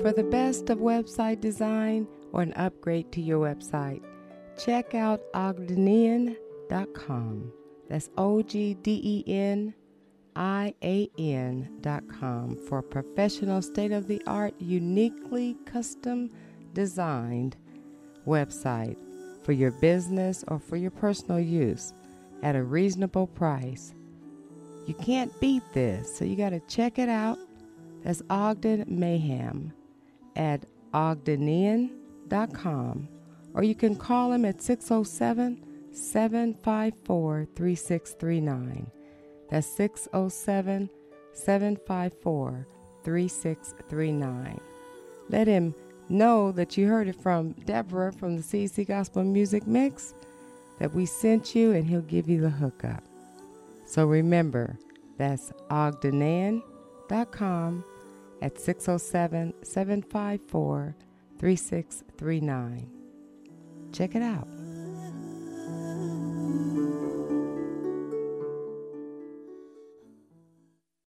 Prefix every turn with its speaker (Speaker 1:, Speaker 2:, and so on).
Speaker 1: For the best of website design or an upgrade to your website, check out Ogdenian.com. That's OGDENIAN.com for a professional, state-of-the-art, uniquely custom designed website for your business or for your personal use at a reasonable price. You can't beat this, so you got to check it out. That's Ogden Mayhem at Ogdenian.com, or you can call him at 607-754-3639. That's 607-754-3639. Let him know that you heard it from Deborah from the CC Gospel Music Mix, that we sent you, and he'll give you the hookup. So remember, that's Ogdenian.com at 607-754-3639. Check it out.